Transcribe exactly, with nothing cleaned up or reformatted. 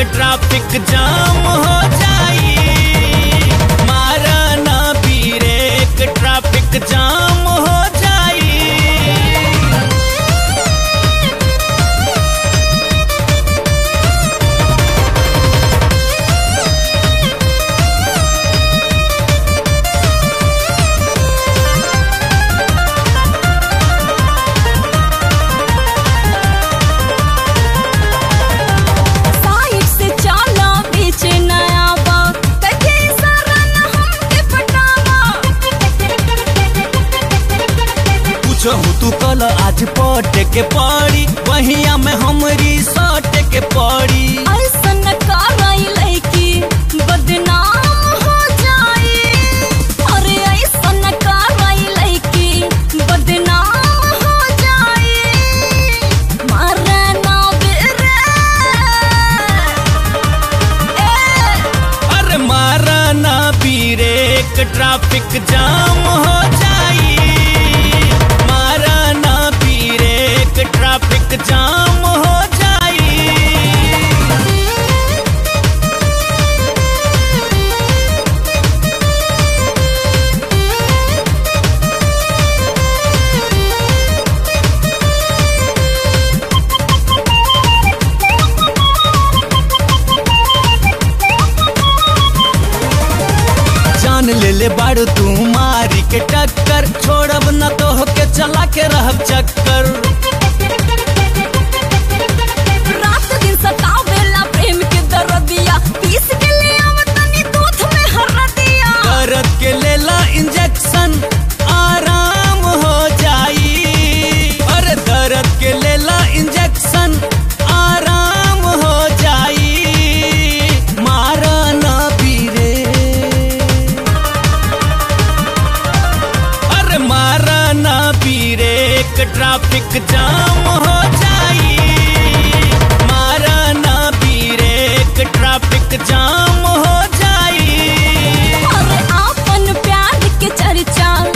Traffic jam हो जाई। मारा ना ब्रेक ट्रैफिक जाम हो जाई। तू कल आज पट के पड़ी वहिया में हमरी सट के पड़ी। ऐसन कराई लड़की बदनाम हो जाई। अरे ऐसन कराई लड़की बदनाम हो जाई। मारे ना बेरे अरे मारा ना ब्रेक ट्रैफिक जाम हो जाई। ट्रैफिक जाम हो जाई। जान ले ले बाड़ू तू मारी के टक्कर छोड़ब न तो होके चला के रहब चक्कर। दर्द के लेला इंजेक्शन आराम हो जाई। अरे दर्द के लेला इंजेक्शन आराम हो जाई। मारा ना पीरे अरे मारा ना पीरे ट्रैफिक जाम हो जाई। मारा ना पीरे ट्रैफिक जाम हो जाई। अरे आपन प्यार के चर्चा